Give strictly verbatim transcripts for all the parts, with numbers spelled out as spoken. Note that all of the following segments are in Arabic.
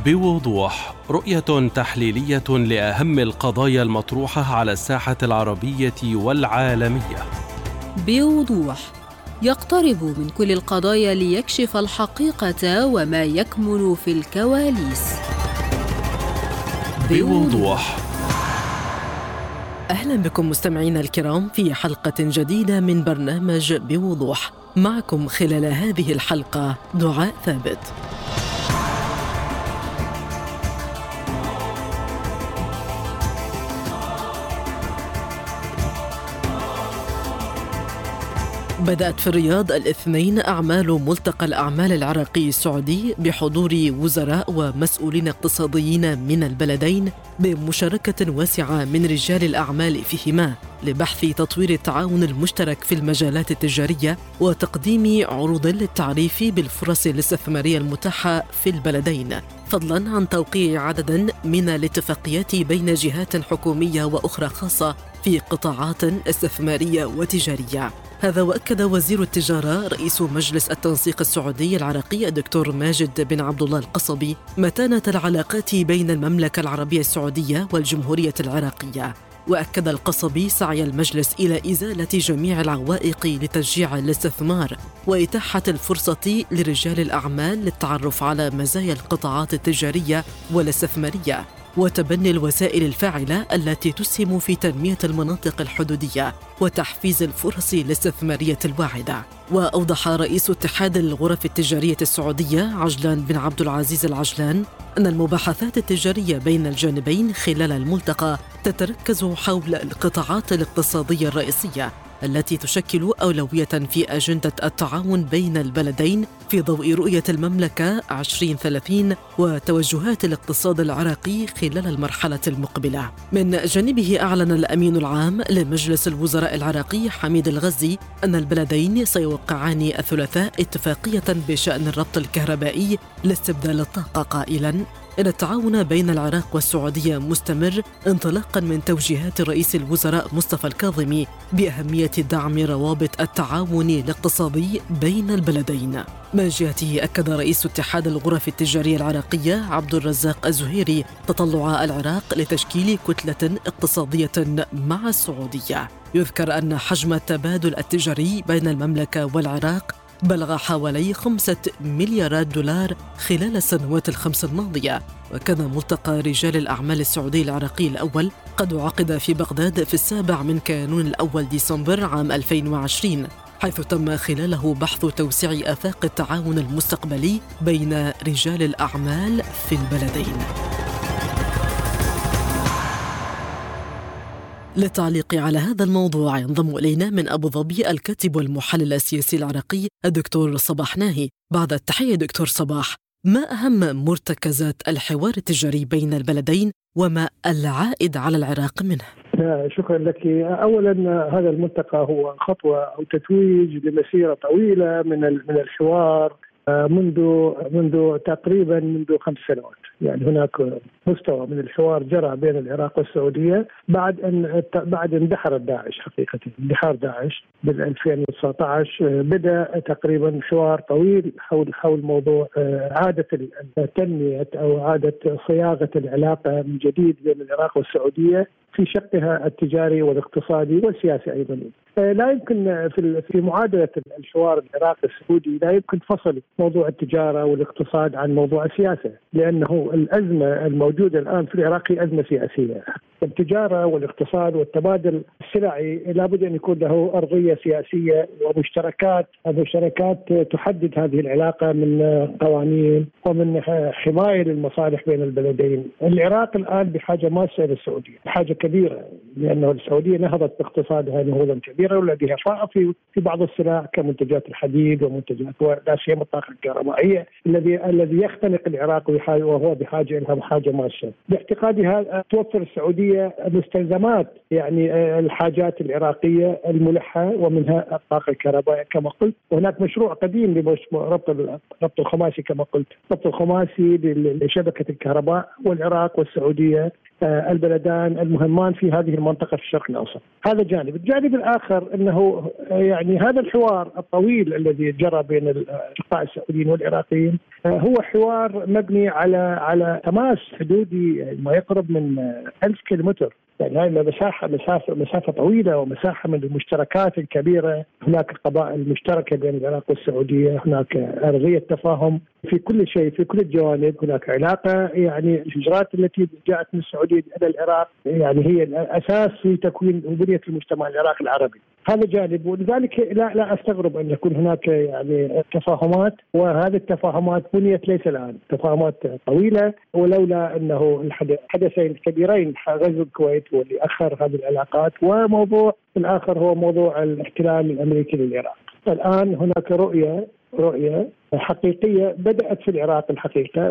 بوضوح، رؤية تحليلية لأهم القضايا المطروحة على الساحة العربية والعالمية. بوضوح، يقترب من كل القضايا ليكشف الحقيقة وما يكمن في الكواليس. بوضوح. أهلا بكم مستمعينا الكرام في حلقة جديدة من برنامج بوضوح. معكم خلال هذه الحلقة دعاء ثابت. بدأت في الرياض الاثنين أعمال ملتقى الأعمال العراقي السعودي بحضور وزراء ومسؤولين اقتصاديين من البلدين بمشاركة واسعة من رجال الأعمال فيهما لبحث تطوير التعاون المشترك في المجالات التجارية وتقديم عروض للتعريف بالفرص الاستثمارية المتاحة في البلدين، فضلاً عن توقيع عدد من الاتفاقيات بين جهات حكومية وأخرى خاصة في قطاعات استثمارية وتجارية. هذا وأكد وزير التجارة رئيس مجلس التنسيق السعودي العراقي الدكتور ماجد بن عبد الله القصبي متانة العلاقات بين المملكة العربية السعودية والجمهورية العراقية. وأكد القصبي سعي المجلس إلى إزالة جميع العوائق لتشجيع الاستثمار وإتاحة الفرصة لرجال الأعمال للتعرف على مزايا القطاعات التجارية والاستثمارية وتبني الوسائل الفاعلة التي تسهم في تنمية المناطق الحدودية وتحفيز الفرص الاستثمارية الواعدة. وأوضح رئيس اتحاد الغرف التجارية السعودية عجلان بن عبد العزيز العجلان أن المباحثات التجارية بين الجانبين خلال الملتقى تتركز حول القطاعات الاقتصادية الرئيسية التي تشكل أولوية في أجندة التعاون بين البلدين في ضوء رؤية المملكة عشرين ثلاثين وتوجهات الاقتصاد العراقي خلال المرحلة المقبلة. من جانبه أعلن الأمين العام لمجلس الوزراء العراقي حميد الغزي أن البلدين سيوقعان الثلاثاء اتفاقية بشأن الربط الكهربائي لاستبدال الطاقة، قائلاً إن التعاون بين العراق والسعودية مستمر انطلاقاً من توجيهات رئيس الوزراء مصطفى الكاظمي بأهمية دعم روابط التعاون الاقتصادي بين البلدين. من جهته أكد رئيس اتحاد الغرف التجارية العراقية عبد الرزاق الزهيري تطلع العراق لتشكيل كتلة اقتصادية مع السعودية. يذكر أن حجم التبادل التجاري بين المملكة والعراق بلغ حوالي خمسة مليارات دولار خلال السنوات الخمس الماضية. وكان ملتقى رجال الأعمال السعودي العراقي الأول قد عقد في بغداد في السابع من كانون الأول ديسمبر عام ألفين وعشرين، حيث تم خلاله بحث توسيع آفاق التعاون المستقبلي بين رجال الأعمال في البلدين. للتعليق على هذا الموضوع ينضم إلينا من أبو ظبي الكاتب والمحلل السياسي العراقي الدكتور صباح ناهي. بعد التحية دكتور صباح، ما أهم مرتكزات الحوار التجاري بين البلدين وما العائد على العراق منه؟ شكرا لك. أولا هذا الملتقى هو خطوة أو تتويج لمسيرة طويلة من من الحوار منذ منذ تقريبا منذ خمس سنوات. يعني هناك مستوى من الحوار جرى بين العراق والسعودية بعد أن بعد اندحر داعش. حقيقة اندحار داعش بال ألفين وتسعة عشر بدأ تقريبا حوار طويل حول حول موضوع إعادة التنمية أو إعادة صياغة العلاقة من جديد بين العراق والسعودية في شقها التجاري والاقتصادي والسياسي أيضا. لا يمكن في في معادلة الحوار العراقي السعودي لا يمكن فصل موضوع التجارة والاقتصاد عن موضوع السياسة، لأنه الأزمة الموجودة الآن في العراق هي أزمة سياسية. التجارة والاقتصاد والتبادل السلعي لابد أن يكون له أرضية سياسية ومشتركات مشتركات تحدد هذه العلاقة من قوانين ومن حماية للمصالح بين البلدين. العراق الآن بحاجة ماسة للسعودية، بحاجة كبيرة، لأنه السعودية نهضت باقتصادها نهوضا كبيرا ولديها فائض في في بعض السلع كمنتجات الحديد ومنتجات لا سيما الطاقة الكهربائية الذي الذي يختنق العراق وهو بحاجة لها بحاجة ماسة. باعتقادي هذا توفر السعودية مستلزمات يعني الحاجات العراقية الملحة ومنها الطاقة الكهربائية كما قلت. وهناك مشروع قديم ربط ربط الخماسي كما قلت، ربط الخماسي لشبكة الكهرباء والعراق والسعودية البلدان المهمان في هذه المنطقة في الشرق الأوسط. هذا جانب. الجانب الآخر أنه يعني هذا الحوار الطويل الذي جرى بين الأشقاء السعوديين والعراقيين هو حوار مبني على على تماس حدودي ما يقرب من ألف كيلومتر، يعني هاي مساحة مسافة مسافة طويلة ومساحة من المشتركات الكبيرة. هناك قبائل مشتركة بين العراق والسعودية، هناك أرضية تفاهم في كل شيء في كل الجوانب، هناك علاقة يعني الهجرات التي جاءت من السعودية إلى العراق يعني هي الأساس في تكوين وبنية المجتمع العراقي العربي. هذا جانب، ولذلك لا لا استغرب ان يكون هناك يعني تفاهمات، وهذه التفاهمات بنيت ليس الان، تفاهمات طويله، ولولا انه الحدثين الكبيرين غزو الكويت واللي اخر هذه العلاقات، وموضوع الاخر هو موضوع الاحتلال الامريكي للعراق. الان هناك رؤيه رؤيه حقيقيه بدات في العراق الحقيقه،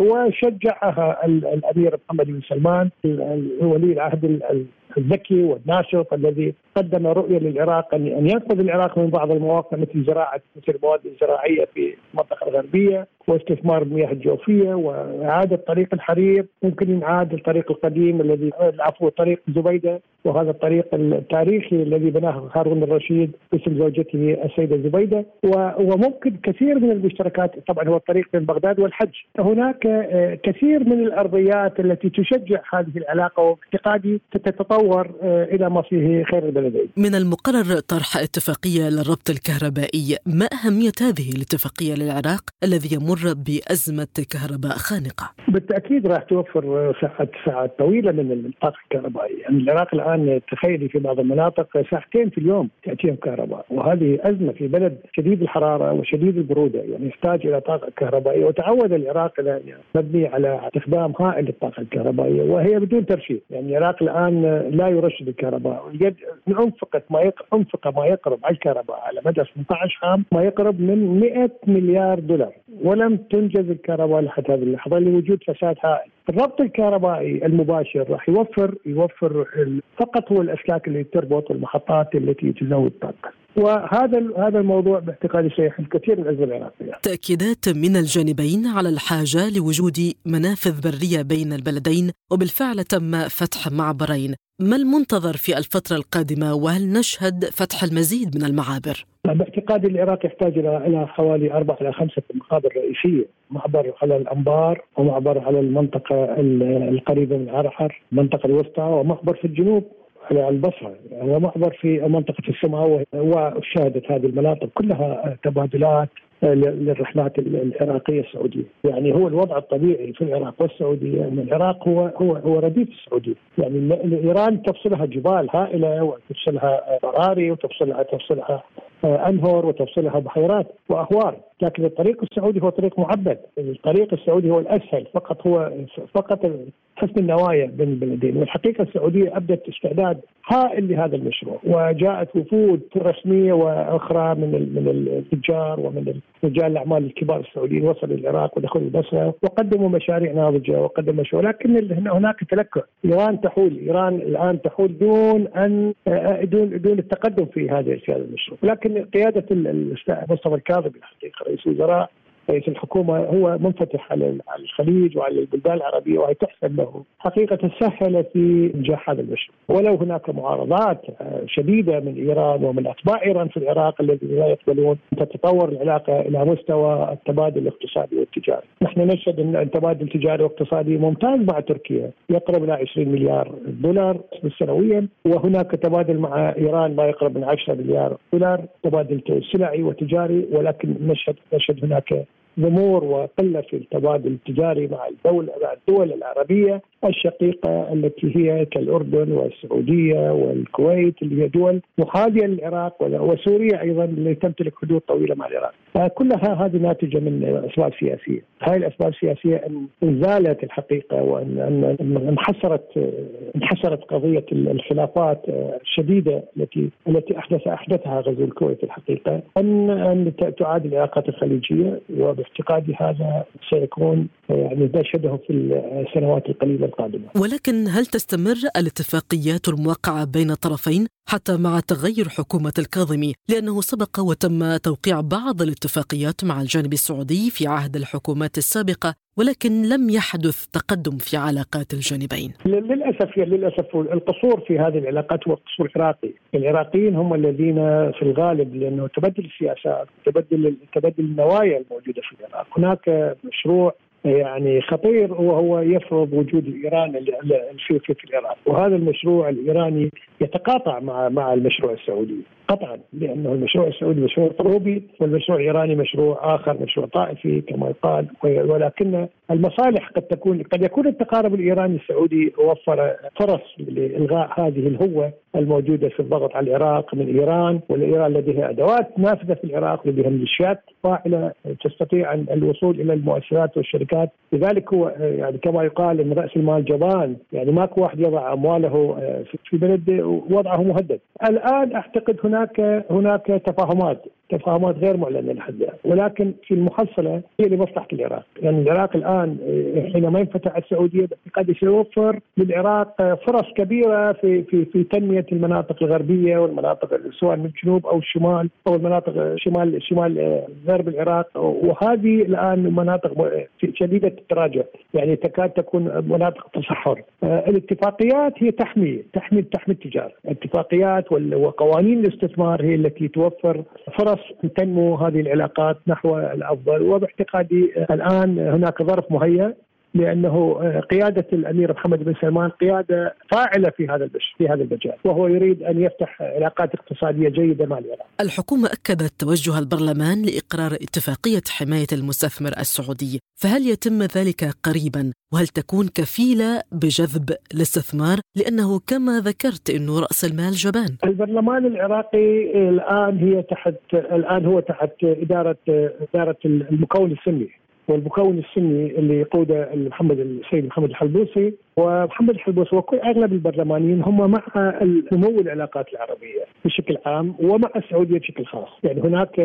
وشجعها الامير محمد بن سلمان ولي العهد الذكي والناشط الذي قدم رؤيه للعراق ان ينقذ العراق من بعض المواقع مثل زراعه مثل المواد الزراعيه في المنطقه الغربيه، واستثمار المياه الجوفيه، واعاده طريق الحرير. ممكن ينعاد الطريق القديم الذي عفوا طريق زبيده، وهذا الطريق التاريخي الذي بناه هارون الرشيد باسم زوجته السيده زبيده. وممكن كثير من المشتركات، طبعا هو الطريق بين بغداد والحج. هناك كثير من الارضيات التي تشجع هذه العلاقه، واعتقادي ستتطور الى ما فيه خير البلدين. من المقرر طرح اتفاقيه للربط الكهربائي، ما اهميه هذه الاتفاقيه للعراق الذي يمر بازمه كهرباء خانقه؟ بالتاكيد راح توفر ساعات ساعات طويله من الطاقه الكهربائيه. يعني العراق الان تخيلي في بعض المناطق ساعتين في اليوم تاتيهم كهرباء، وهذه ازمه في بلد شديد الحراره وشديد البروده، يعني يحتاج الى طاقه كهربائيه. وتعود العراق مبني على استخدام هائل للطاقه الكهربائيه وهي بدون ترشيد. يعني العراق الان لا يرشد الكهرباء، انفقت ما يقرب انفق ما يقرب على الكهرباء على مدى ثمانية عشر عام ما يقرب من مئة مليار دولار، ولم تنجز الكهرباء لحد هذه اللحظه لوجود فساد هائل. الربط الكهربائي المباشر راح يوفر يوفر فقط هو الاسلاك اللي تربط المحطات التي تزود الطاقه، وهذا هذا الموضوع باعتقادي سيحل كثير من الازمه العراقيه. تاكيدات من الجانبين على الحاجه لوجود منافذ بريه بين البلدين، وبالفعل تم فتح معبرين. ما المنتظر في الفتره القادمه، وهل نشهد فتح المزيد من المعابر؟ باعتقادي العراق يحتاج الى حوالي اربع الى خمسه معابر رئيسيه، معبر على الانبار، ومعبر على المنطقه القريبه من عرحر، المنطقه الوسطى، ومعبر في الجنوب على البصره، ومعبر في منطقه السماء. وشهدت هذه المناطق كلها تبادلات للرحلات العراقيه السعوديه. يعني هو الوضع الطبيعي في العراق والسعوديه ان العراق هو هو هو رديف السعوديه. يعني ايران تفصلها جبال هائله، وتفصلها براري، وتفصلها تفصلها انهر، وتفصلها بحيرات واهوار، لكن الطريق السعودي هو طريق معبد. الطريق السعودي هو الاسهل، فقط هو فقط حسن النوايا بين البلدين. والحقيقه السعوديه ابدت استعداد هائل لهذا المشروع، وجاءت وفود رسميه واخرى من من التجار ومن رجال الاعمال الكبار السعوديين وصلوا العراق ودخلوا البصره وقدموا مشاريع ناضجه وقدموا مشروع. لكن هناك تلكؤ، ايران تحول ايران الان تحول دون ان دون دون التقدم في هذا المشروع. لكن قياده مصطفى الكاظمي الحقيقه رئيس الوزراء رئيس الحكومة هو منفتح على الخليج وعلى البلدان العربية، وهي تحسب له حقيقة سهل في إنجاح هذا المشروع. ولو هناك معارضات شديدة من إيران ومن أتباع إيران في العراق الذين لا يقبلون أن تتطور العلاقة إلى مستوى التبادل الاقتصادي والتجاري. نحن نشهد أن التبادل التجاري والاقتصادي ممتاز مع تركيا، يقرب إلى عشرين مليار دولار سنويا، وهناك تبادل مع إيران ما يقرب من عشرة مليار دولار، تبادل سلعي وتجاري. ولكن نشهد نشهد هناك ضمور وقلة في التبادل التجاري مع الدول مع الدول العربية الشقيقة التي هي كالأردن والسعودية والكويت اللي هي دول محاذية للعراق، وسوريا أيضا اللي تمتلك حدود طويلة مع العراق. كلها هذه ناتجة من أسباب سياسية. هاي الأسباب السياسية أن زالت الحقيقة، وأن انحسرت انحسرت قضية الخلافات الشديدة التي التي أحدث أحدثها غزو الكويت الحقيقة، أن أن تعاد العلاقات الخليجية. وباعتقادي هذا سيكون يعني نشهده في السنوات القليلة القادمة. ولكن هل تستمر الاتفاقيات الموقعة بين الطرفين حتى مع تغير حكومة الكاظمي؟ لأنه سبق وتم توقيع بعض الاتفاقيات مع الجانب السعودي في عهد الحكومات السابقة ولكن لم يحدث تقدم في علاقات الجانبين. للأسف للأسف القصور في هذه العلاقات هو القصور العراقي. العراقيين هم الذين في الغالب، لأنه تبدل السياسات، تبدل تبدل النوايا الموجودة في العراق. هناك مشروع يعني خطير وهو يفرض وجود الإيران في في العراق، وهذا المشروع الإيراني يتقاطع مع مع المشروع السعودي قطعا، لأنه المشروع السعودي مشروع حروبي والمشروع الإيراني مشروع آخر، مشروع طائفي كما يقال. ولكن المصالح قد تكون قد يكون التقارب الإيراني السعودي وفر فرص لإلغاء هذه الهوة الموجودة في الضغط على العراق من إيران، والإيران لديها أدوات نافذة في العراق، لديها ميليشيات فاعلة تستطيع أن الوصول إلى المؤسسات والشركات. لذلك هو يعني كما يقال أن رأس المال جبان، يعني ماكو واحد يضع أمواله في بلد وضعه مهدد. الآن أعتقد هناك هناك تفاهمات تفاهمات غير معلنة لحد الآن، ولكن في المحصلة هي لمصلحة العراق. يعني العراق الآن حينما ينفتح السعودية قد سيوفر للعراق فرص كبيرة في في في تنمية المناطق الغربية والمناطق سواء من الجنوب أو الشمال أو المناطق شمال شمال غرب العراق، وهذه الآن مناطق شديدة التراجع، يعني تكاد تكون مناطق تصحر. الاتفاقيات هي تحمي تحمي تحمي التجارة، الاتفاقيات وقوانين الاستثمار هي التي توفر فرص تنمو هذه العلاقات نحو الأفضل. وباعتقادي الآن هناك ظرف مهيأ، لأنه قيادة الأمير محمد بن سلمان قيادة فاعلة في هذا في هذا المجال، وهو يريد أن يفتح علاقات اقتصادية جيدة مع العراق. الحكومة أكدت توجه البرلمان لإقرار اتفاقية حماية المستثمر السعودي، فهل يتم ذلك قريبا؟ وهل تكون كفيلة بجذب الاستثمار؟ لأنه كما ذكرت أنه رأس المال جبان. البرلمان العراقي الآن هي تحت الآن هو تحت إدارة إدارة المكون السني، والمكون السني اللي يقوده محمد السيد محمد الحلبوسي. ومحمد الحلبوسي وكل أغلب البرلمانيين هم مع نمو العلاقات العربية بشكل عام ومع السعودية بشكل خاص. يعني هناك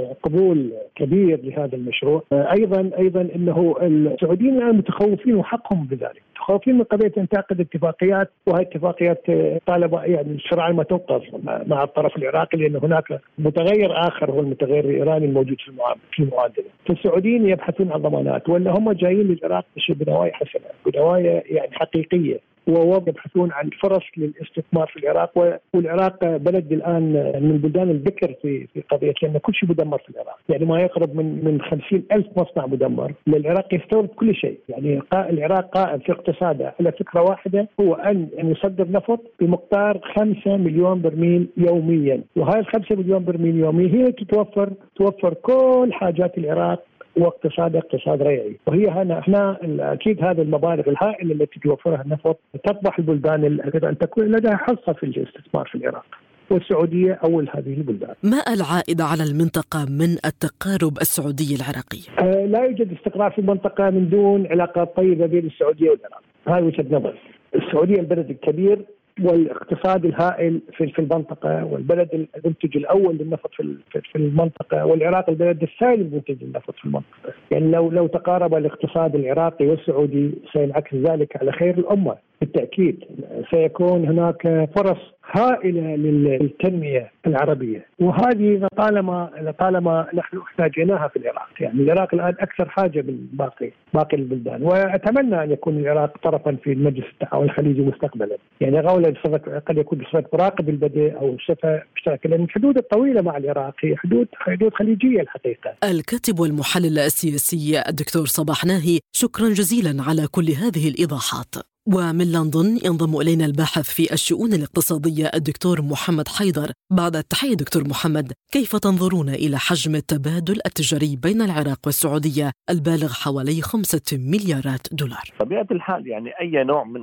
قبول كبير لهذا المشروع. أيضا أيضا أنه السعوديين الآن متخوفين وحقهم بذلك، متخوفين من قضية أن تعقد اتفاقيات، وهي اتفاقيات طالب يعني سرعان ما توقف مع الطرف العراقي، لأن هناك متغير آخر هو المتغير الإيراني الموجود في المعادلة. فالسعوديين يبحثون عن ضمانات، ولا هم جايين للعراق بنوايا حسنة، بنوايا يعني حقيقية، ويبحثون عن فرص للاستثمار في العراق. والعراق بلد الآن من البلدان البكر في في قضية، لأن كل شيء مدمر في العراق، يعني ما يقرب من من خمسين ألف مصنع مدمر. للعراق يستورد كل شيء، يعني العراق قائم في اقتصاده على فكرة واحدة، هو أن أن يصدر نفط بمقدار خمسة مليون برميل يوميا، وهاي الخمسة مليون برميل يوميا هي تتوفر توفر كل حاجات العراق، واقتصاد اقتصاد ريعي. وهي هنا احنا اكيد هذه المبالغ الهائله التي توفرها النفط تطمح البلدان ان تكون لديها حصه في الاستثمار في العراق، والسعوديه اول هذه البلدان. ما العائد على المنطقه من التقارب السعودي العراقي؟ آه لا يوجد استقرار في المنطقه من دون علاقات طيبه بين السعوديه والعراق، هاي وجهه نظر. السعوديه البلد الكبير والاقتصاد الهائل في في المنطقه، والبلد المنتج الاول للنفط في في المنطقه، والعراق البلد الثاني المنتج للنفط في المنطقه. يعني لو لو تقارب الاقتصاد العراقي والسعودي سينعكس ذلك على خير الامه بالتاكيد. سيكون هناك فرص هائله للتنميه العربيه، وهذه لطالما لطالما نحن احتاجناها في العراق. يعني العراق الان اكثر حاجه من باقي باقي البلدان، واتمنى ان يكون العراق طرفا في مجلس التعاون الخليجي مستقبلا. يعني غولا قد يكون بصفه مراقب البدء او بصفه مشتركه، لان الحدود الطويله مع العراق هي حدود حدود خليجيه الحقيقه. الكاتب والمحلل السياسي الدكتور صباح ناهي، شكرا جزيلا على كل هذه الايضاحات. ومن لندن ينضم إلينا الباحث في الشؤون الاقتصادية الدكتور محمد حيدر. بعد التحية دكتور محمد، كيف تنظرون إلى حجم التبادل التجاري بين العراق والسعودية البالغ حوالي خمسة مليارات دولار؟ طبيعة الحال يعني أي نوع من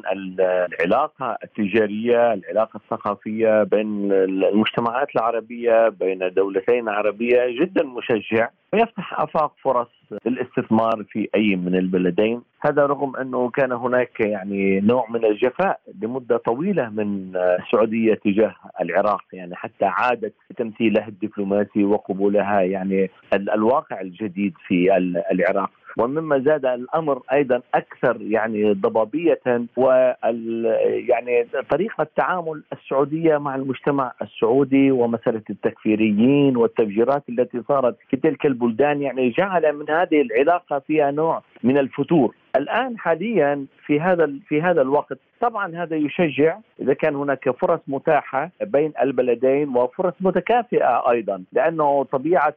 العلاقة التجارية، العلاقة الثقافية بين المجتمعات العربية، بين دولتين عربية جدا مشجع، ويفتح آفاق فرص للاستثمار في أي من البلدين. هذا رغم أنه كان هناك يعني نوع من الجفاء لمدة طويلة من السعودية تجاه العراق، يعني حتى عادت تمثيلها الدبلوماسي وقبولها يعني الواقع الجديد في العراق. ومما زاد الأمر أيضا أكثر يعني ضبابية، وال يعني طريقة تعامل السعودية مع المجتمع السعودي، ومسألة التكفيريين والتفجيرات التي صارت في تلك البلدان، يعني جعل من هذه العلاقة فيها نوع من الفتور. الآن حاليا في هذا في هذا الوقت طبعا هذا يشجع إذا كان هناك فرص متاحة بين البلدين وفرص متكافئة أيضا، لأنه طبيعة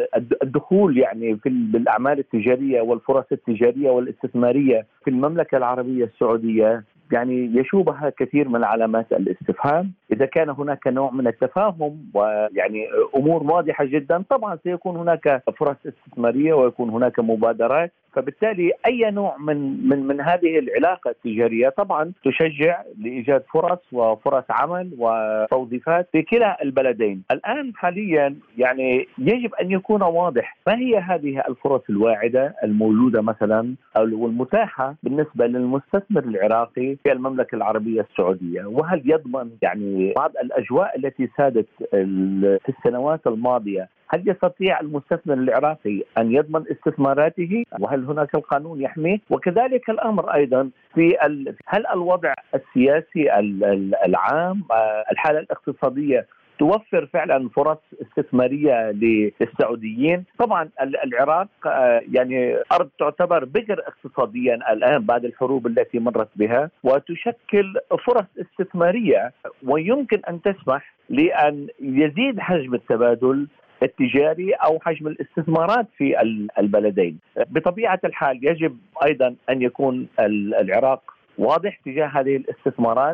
الدخول يعني في بالأعمال التجارية والفرص التجارية والاستثمارية في المملكة العربية السعودية يعني يشوبها كثير من علامات الاستفهام. إذا كان هناك نوع من التفاهم ويعني أمور واضحة جدا طبعا سيكون هناك فرص استثمارية ويكون هناك مبادرات، فبالتالي أي نوع من من من هذه العلاقة التجارية طبعا تشجع لإيجاد فرص وفرص عمل وتوظيفات في كلا البلدين. الآن حاليا يعني يجب أن يكون واضح ما هي هذه الفرص الواعدة الموجودة مثلا أو المتاحة بالنسبة للمستثمر العراقي في المملكة العربية السعودية، وهل يضمن يعني بعض الأجواء التي سادت في السنوات الماضية، هل يستطيع المستثمر العراقي أن يضمن استثماراته وهل هناك القانون يحميه؟ وكذلك الأمر أيضا في ال... هل الوضع السياسي العام الحالة الاقتصادية توفر فعلا فرص استثمارية للسعوديين؟ طبعا العراق يعني أرض تعتبر بكر اقتصاديا الآن بعد الحروب التي مرت بها، وتشكل فرص استثمارية ويمكن أن تسمح لأن يزيد حجم التبادل التجاري أو حجم الاستثمارات في البلدين. بطبيعة الحال يجب أيضا أن يكون العراق واضح تجاه هذه الاستثمارات،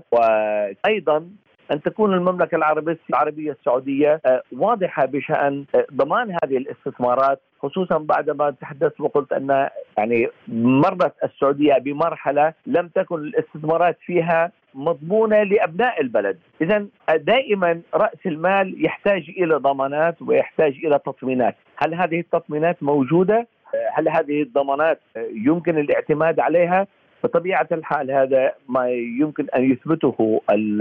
وأيضا أن تكون المملكة العربية السعودية واضحة بشأن ضمان هذه الاستثمارات، خصوصا بعد ما تحدثت وقلت أن يعني مرت السعودية بمرحلة لم تكن الاستثمارات فيها مضمونة لأبناء البلد. إذن دائما رأس المال يحتاج إلى ضمانات ويحتاج إلى تطمينات. هل هذه التطمينات موجودة؟ هل هذه الضمانات يمكن الاعتماد عليها؟ بطبيعة الحال هذا ما يمكن أن يثبته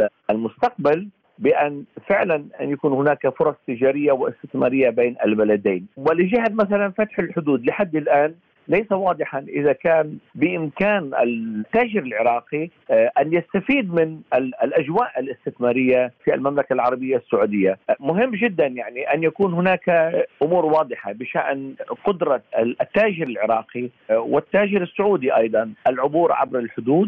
المستقبل بأن فعلا أن يكون هناك فرص تجارية واستثمارية بين البلدين. ولجهة مثلا فتح الحدود لحد الآن ليس واضحا إذا كان بإمكان التاجر العراقي أن يستفيد من الأجواء الاستثمارية في المملكة العربية السعودية. مهم جدا يعني أن يكون هناك أمور واضحة بشأن قدرة التاجر العراقي والتاجر السعودي أيضا العبور عبر الحدود،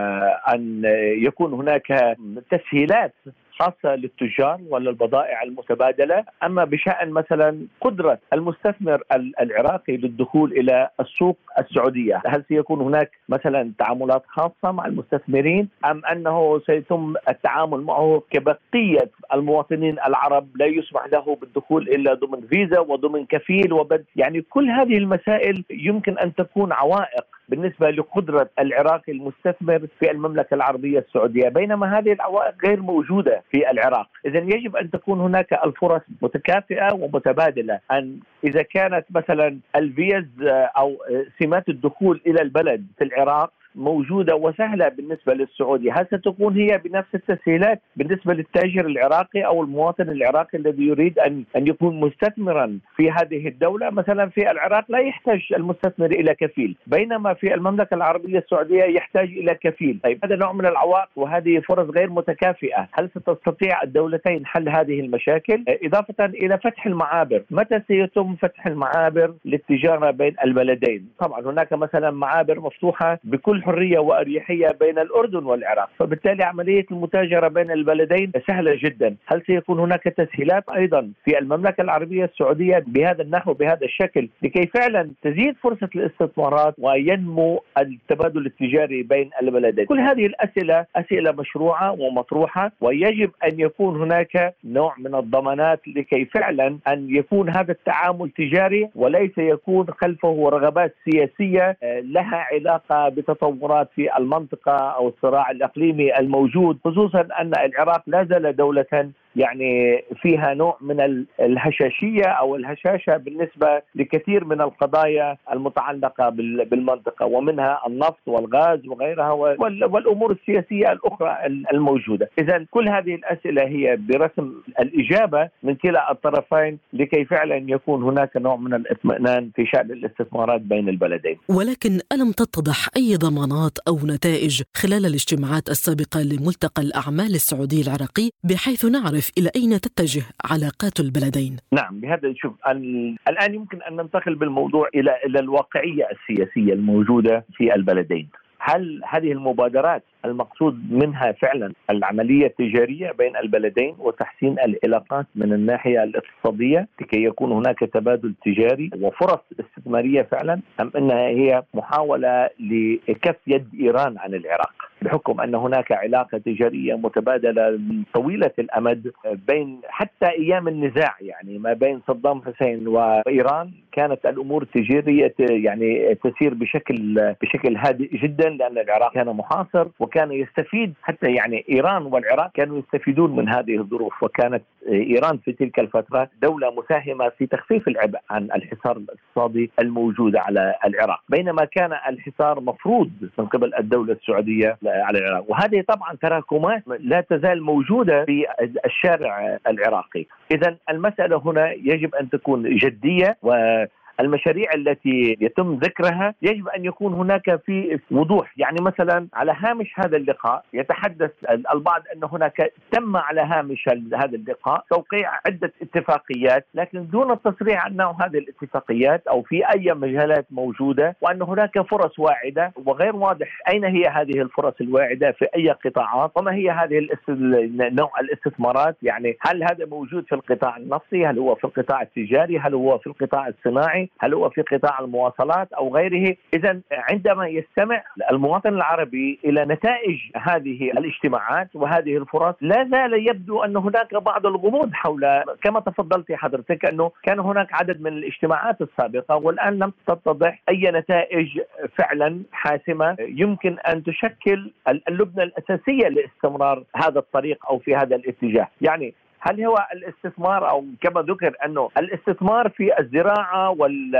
وأن يكون هناك تسهيلات خاصة للتجار وللبضائع المتبادلة. أما بشأن مثلا قدرة المستثمر العراقي للدخول إلى السوق السعودية، هل سيكون هناك مثلا تعاملات خاصة مع المستثمرين أم أنه سيتم التعامل معه كبقية المواطنين العرب لا يسمح له بالدخول إلا ضمن فيزا وضمن كفيل وبد يعني كل هذه المسائل يمكن أن تكون عوائق بالنسبة لقدرة العراقي المستثمر في المملكة العربية السعودية، بينما هذه العوائق غير موجودة في العراق. إذن يجب أن تكون هناك الفرص متكافئة ومتبادلة. أن إذا كانت مثلا الفيز أو سمات الدخول إلى البلد في العراق موجودة وسهلة بالنسبة للسعودي، هل ستكون هي بنفس التسهيلات بالنسبة للتاجر العراقي أو المواطن العراقي الذي يريد أن أن يكون مستثمرا في هذه الدولة؟ مثلا في العراق لا يحتاج المستثمر إلى كفيل، بينما في المملكة العربية السعودية يحتاج إلى كفيل. طيب هذا نوع من العوائق وهذه فرص غير متكافئة. هل ستستطيع الدولتين حل هذه المشاكل؟ إضافة إلى فتح المعابر، متى سيتم فتح المعابر للتجارة بين البلدين؟ طبعا هناك مثلا معابر مفتوحة بكل حرية وأريحية بين الأردن والعراق، فبالتالي عملية المتاجرة بين البلدين سهلة جدا. هل سيكون هناك تسهيلات أيضا في المملكة العربية السعودية بهذا النحو بهذا الشكل لكي فعلا تزيد فرصة الاستثمارات وينمو التبادل التجاري بين البلدين؟ كل هذه الأسئلة أسئلة مشروعة ومطروحة، ويجب أن يكون هناك نوع من الضمانات لكي فعلا أن يكون هذا التعامل تجاري وليس يكون خلفه رغبات سياسية لها علاقة بتطور في المنطقة أو الصراع الإقليمي الموجود، خصوصا أن العراق لا زال دولة يعني فيها نوع من الهشاشية أو الهشاشة بالنسبة لكثير من القضايا المتعلقة بالمنطقة، ومنها النفط والغاز وغيرها والأمور السياسية الأخرى الموجودة. إذن كل هذه الأسئلة هي برسم الإجابة من كلا الطرفين لكي فعلا يكون هناك نوع من الاطمئنان في شأن الاستثمارات بين البلدين. ولكن ألم تتضح أي ضمانات أو نتائج خلال الاجتماعات السابقة لملتقى الأعمال السعودي العراقي، بحيث نعرف كيف إلى أين تتجه علاقات البلدين؟ نعم، بهذا شوف الآن يمكن أن ننتقل بالموضوع إلى إلى الواقعية السياسية الموجودة في البلدين. هل هذه المبادرات المقصود منها فعلا العملية التجارية بين البلدين وتحسين العلاقات من الناحية الاقتصادية لكي يكون هناك تبادل تجاري وفرص استثمارية فعلا، أم أنها هي محاولة لكف يد إيران عن العراق بحكم أن هناك علاقة تجارية متبادلة طويلة الأمد بين حتى أيام النزاع يعني ما بين صدام حسين وإيران؟ كانت الأمور التجارية يعني تسير بشكل بشكل هادئ جدا لأن العراق كان محاصر وكان يستفيد، حتى يعني إيران والعراق كانوا يستفيدون من هذه الظروف، وكانت إيران في تلك الفترة دولة مساهمة في تخفيف العبء عن الحصار الاقتصادي الموجود على العراق، بينما كان الحصار مفروض من قبل الدولة السعودية على العراق. وهذه طبعا تراكمات لا تزال موجودة في الشارع العراقي. إذن المسألة هنا يجب أن تكون جدية، و المشاريع التي يتم ذكرها يجب أن يكون هناك في وضوح. يعني مثلا على هامش هذا اللقاء يتحدث البعض أن هناك تم على هامش هذا اللقاء توقيع عدة اتفاقيات، لكن دون التصريح عن نوع هذه الاتفاقيات أو في أي مجالات موجودة، وأن هناك فرص واعدة وغير واضح أين هي هذه الفرص الواعدة في أي قطاعات، وما هي هذه نوع الاستثمارات. يعني هل هذا موجود في القطاع النفطي؟ هل هو في القطاع التجاري؟ هل هو في القطاع الصناعي؟ هل هو في قطاع المواصلات أو غيره؟ إذن عندما يستمع المواطن العربي إلى نتائج هذه الاجتماعات وهذه الفرص، لا زال يبدو أن هناك بعض الغموض حول، كما تفضلت حضرتك أنه كان هناك عدد من الاجتماعات السابقة والآن لم تتضح أي نتائج فعلا حاسمة يمكن أن تشكل اللبنة الأساسية لاستمرار هذا الطريق أو في هذا الاتجاه. يعني هل هو الاستثمار أو كما ذكر أنه الاستثمار في الزراعة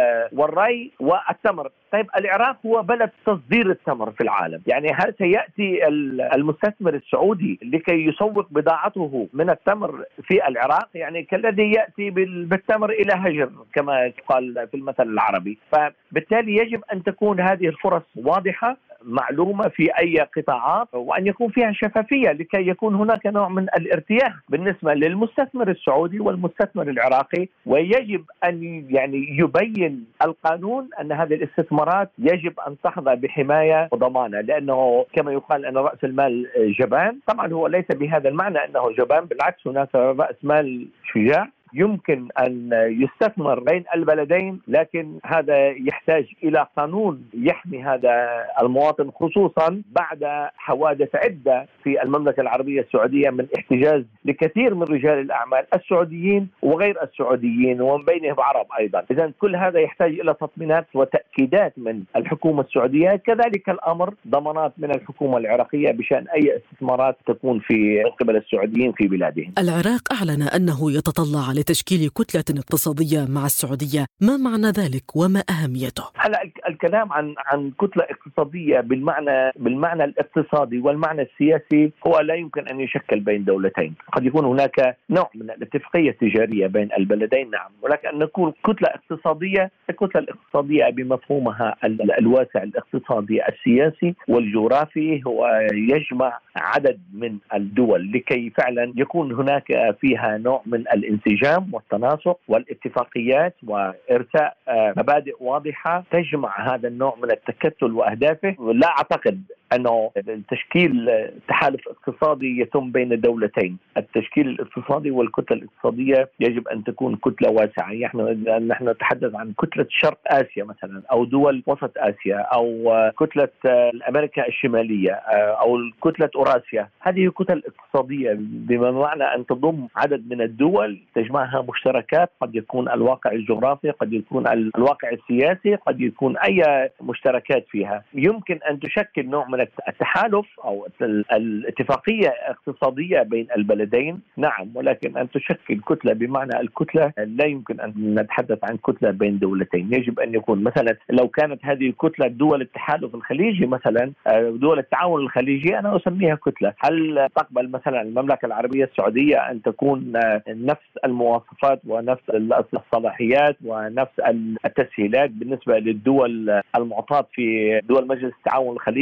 والري والتمر؟ طيب العراق هو بلد تصدير التمر في العالم، يعني هل سيأتي المستثمر السعودي لكي يسوق بضاعته من التمر في العراق؟ يعني كالذي يأتي بالتمر إلى هجر كما قال في المثل العربي. فبالتالي يجب أن تكون هذه الفرص واضحة معلومة في أي قطاعات، وأن يكون فيها شفافية لكي يكون هناك نوع من الارتياح بالنسبة للمستثمر السعودي والمستثمر العراقي. ويجب أن يعني يبين القانون أن هذه الاستثمارات يجب أن تحظى بحماية وضمانة، لأنه كما يقال أن رأس المال جبان. طبعا هو ليس بهذا المعنى أنه جبان، بالعكس هناك رأس مال شجاع يمكن أن يستثمر بين البلدين، لكن هذا يحتاج إلى قانون يحمي هذا المواطن، خصوصا بعد حوادث عدة في المملكة العربية السعودية من احتجاز لكثير من رجال الأعمال السعوديين وغير السعوديين ومن بينهم عرب أيضا. إذن كل هذا يحتاج إلى تطمينات وتأكيدات من الحكومة السعودية، كذلك الأمر ضمانات من الحكومة العراقية بشأن أي استثمارات تكون في قبل السعوديين في بلادهم. العراق أعلن أنه يتطلع لتشكيل كتلة اقتصادية مع السعودية، ما معنى ذلك وما أهميته؟ هلا الكلام عن عن كتلة اقتصادية بالمعنى بالمعنى الاقتصادي والمعنى السياسي هو لا يمكن أن يشكل بين دولتين. قد يكون هناك نوع من الاتفاقية التجارية بين البلدين، نعم، ولكن أن نكون كتلة اقتصادية، الكتلة الاقتصادية بمفهومها الواسع الاقتصادي السياسي والجغرافي هو يجمع عدد من الدول لكي فعلا يكون هناك فيها نوع من الانسجام والتناسق والاتفاقيات وإرساء مبادئ واضحة تجمع هذا النوع من التكتل وأهدافه. لا أعتقد أنه تشكيل تحالف اقتصادي يتم بين الدولتين. التشكيل الاقتصادي والكتلة الاقتصادية يجب أن تكون كتلة واسعة. نحن نحن نتحدث عن كتلة شرق آسيا مثلا، أو دول وسط آسيا، أو كتلة أمريكا الشمالية، أو كتلة أوراسيا. هذه كتل اقتصادية بما معنى أن تضم عدد من الدول تجمعها مشتركات، قد يكون الواقع الجغرافي، قد يكون الواقع السياسي، قد يكون أي مشتركات فيها. يمكن أن تشكل نوع من التحالف أو الاتفاقية اقتصادية بين البلدين، نعم، ولكن أن تشكل كتلة بمعنى الكتلة لا يمكن أن نتحدث عن كتلة بين دولتين. يجب أن يكون مثلا لو كانت هذه الكتلة دول التحالف الخليجي مثلا، دول التعاون الخليجي، أنا أسميها كتلة. هل تقبل مثلا المملكة العربية السعودية أن تكون نفس المواصفات ونفس الصلاحيات ونفس التسهيلات بالنسبة للدول المعطاة في دول مجلس التعاون الخليجي أن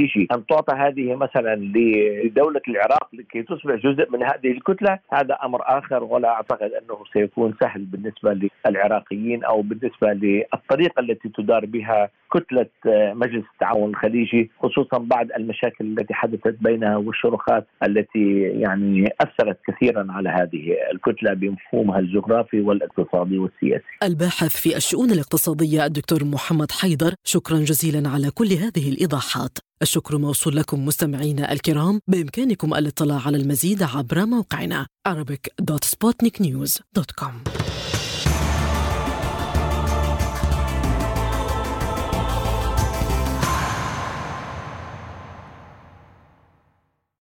أن تعطى هذه مثلا لدولة العراق لكي تصبح جزء من هذه الكتلة، هذا أمر آخر، ولا أعتقد أنه سيكون سهل بالنسبة للعراقيين أو بالنسبة للطريقة التي تدار بها كتلة مجلس التعاون الخليجي، خصوصا بعد المشاكل التي حدثت بينها والشروخات التي يعني أثرت كثيرا على هذه الكتلة بمفهومها الجغرافي والاقتصادي والسياسي. الباحث في الشؤون الاقتصادية الدكتور محمد حيدر، شكرا جزيلا على كل هذه الإيضاحات. الشكر موصول لكم مستمعينا الكرام. بإمكانكم الاطلاع على المزيد عبر موقعنا arabic دوت سبوتنيك نيوز دوت كوم.